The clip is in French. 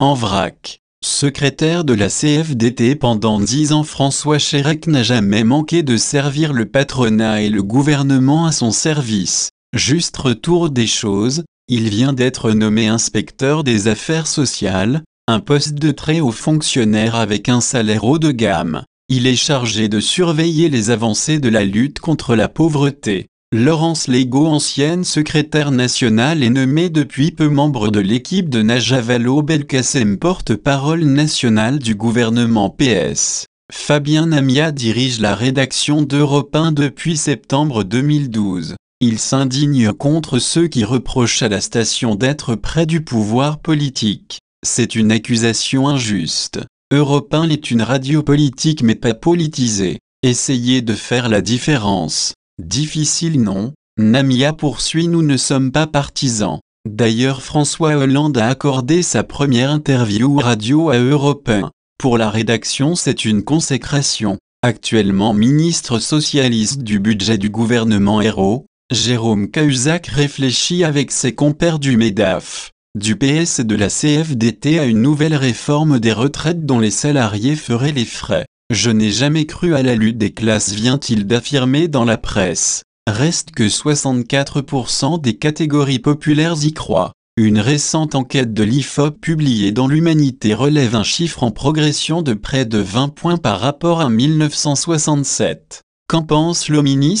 En vrac. Secrétaire de la CFDT pendant 10 ans, François Chérèque n'a jamais manqué de servir le patronat et le gouvernement à son service. Juste retour des choses, il vient d'être nommé inspecteur des affaires sociales, un poste de très haut fonctionnaire avec un salaire haut de gamme. Il est chargé de surveiller les avancées de la lutte contre la pauvreté. Laurence Legault, ancienne secrétaire nationale, est nommée depuis peu membre de l'équipe de Najat Vallaud-Belkacem, porte-parole nationale du gouvernement PS. Fabien Namia dirige la rédaction d'Europe 1 depuis septembre 2012. Il s'indigne contre ceux qui reprochent à la station d'être près du pouvoir politique. C'est une accusation injuste. Europe 1 est une radio politique mais pas politisée. Essayez de faire la différence. Difficile non, Namia poursuit, nous ne sommes pas partisans. D'ailleurs, François Hollande a accordé sa première interview radio à Europe 1. Pour la rédaction, c'est une consécration. Actuellement ministre socialiste du budget du gouvernement Ayrault, Jérôme Cahuzac réfléchit avec ses compères du MEDAF, du PS et de la CFDT à une nouvelle réforme des retraites dont les salariés feraient les frais. Je n'ai jamais cru à la lutte des classes, vient-il d'affirmer dans la presse. Reste que 64% des catégories populaires y croient. Une récente enquête de l'IFOP publiée dans l'Humanité relève un chiffre en progression de près de 20 points par rapport à 1967. Qu'en pense le ministre ?